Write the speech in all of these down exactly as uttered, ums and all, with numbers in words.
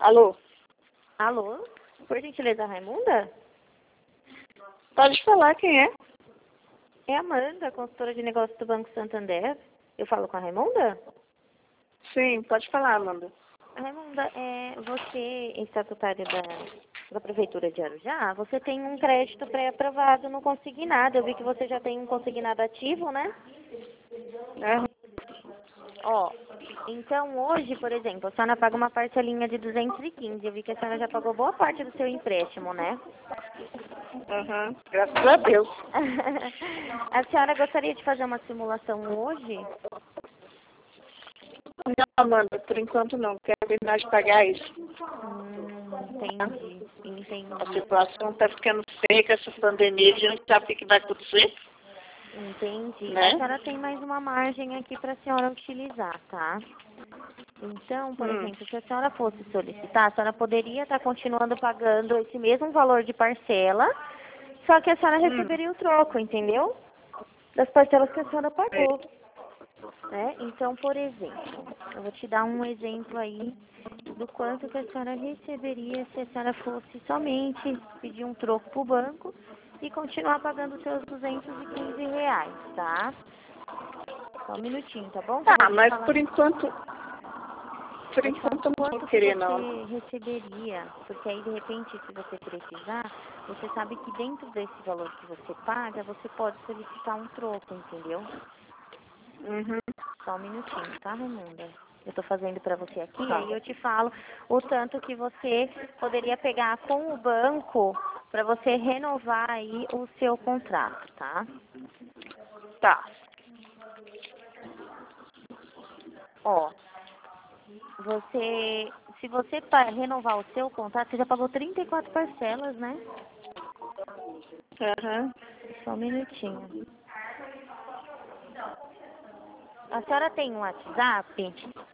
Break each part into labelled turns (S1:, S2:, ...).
S1: Alô?
S2: Alô? Por gentileza, Raimunda?
S1: Pode falar quem é?
S2: É a Amanda, consultora de negócios do Banco Santander. Eu falo com a Raimunda?
S1: Sim, pode falar, Amanda.
S2: Raimunda, é, você, estatutária da, da Prefeitura de Arujá, você tem um crédito pré-aprovado no consignado. Eu vi que você já tem um consignado ativo, né?
S1: É.
S2: Ó, então hoje, por exemplo, a senhora paga uma parcelinha de duzentos e quinze. Eu vi que a senhora já pagou boa parte do seu empréstimo, né?
S1: Uhum. Graças a Deus.
S2: A senhora gostaria de fazer uma simulação hoje?
S1: Não, Amanda, por enquanto não. Quero terminar de pagar isso.
S2: Hum, entendi,
S1: A
S2: entendi,
S1: situação está ficando feia com essa pandemia, a gente não sabe o que vai acontecer.
S2: entendi.
S1: Né?
S2: A senhora tem mais uma margem aqui para a senhora utilizar, tá? Então, por
S1: Hum.
S2: exemplo, se a senhora fosse solicitar, a senhora poderia estar continuando pagando esse mesmo valor de parcela, só que a senhora
S1: Hum.
S2: receberia o troco, entendeu? Das parcelas que a senhora pagou. Né? Então, por exemplo, eu vou te dar um exemplo aí do quanto que a senhora receberia se a senhora fosse somente pedir um troco para o banco e continuar pagando os seus duzentos e quinze reais, tá? Só um minutinho, tá bom? Que eu vou
S1: Ah,
S2: te
S1: mas
S2: falar,
S1: por enquanto, por
S2: vou te falar
S1: enquanto eu não vou
S2: quanto que
S1: querer,
S2: você
S1: não.
S2: receberia, porque aí de repente, se você precisar, você sabe que dentro desse valor que você paga, você pode solicitar um troco, entendeu?
S1: Uhum.
S2: Só um minutinho, tá, Raimunda? Eu tô fazendo pra você aqui,
S1: Tá.
S2: aí eu te falo o tanto que você poderia pegar com o banco pra você renovar aí o seu contrato, tá?
S1: Tá.
S2: Ó, você, se você pa- renovar o seu contrato, você já pagou trinta e quatro parcelas, né?
S1: Uhum.
S2: Só um minutinho. A senhora tem um WhatsApp?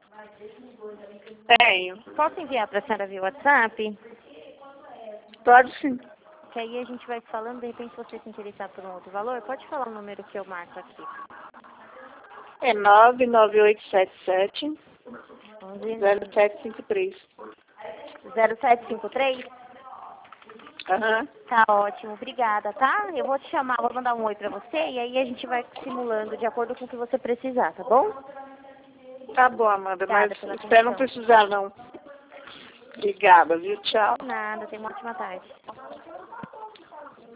S1: Tenho.
S2: Posso enviar pra senhora via WhatsApp?
S1: Pode sim.
S2: Que aí a gente vai falando, de repente, se você se interessar por um outro valor, pode falar o número que eu marco aqui.
S1: É nove nove oito sete sete
S2: onze
S1: zero sete cinco três.
S2: zero sete cinco três?
S1: Aham.
S2: Tá ótimo, obrigada, tá? Eu vou te chamar, vou mandar um oi pra você e aí a gente vai simulando de acordo com o que você precisar, tá bom?
S1: Tá bom, Amanda, mas
S2: Obrigada pela
S1: espero não
S2: atenção.
S1: precisar, não. Obrigada, viu? Tchau.
S2: De nada, tenha uma ótima tarde.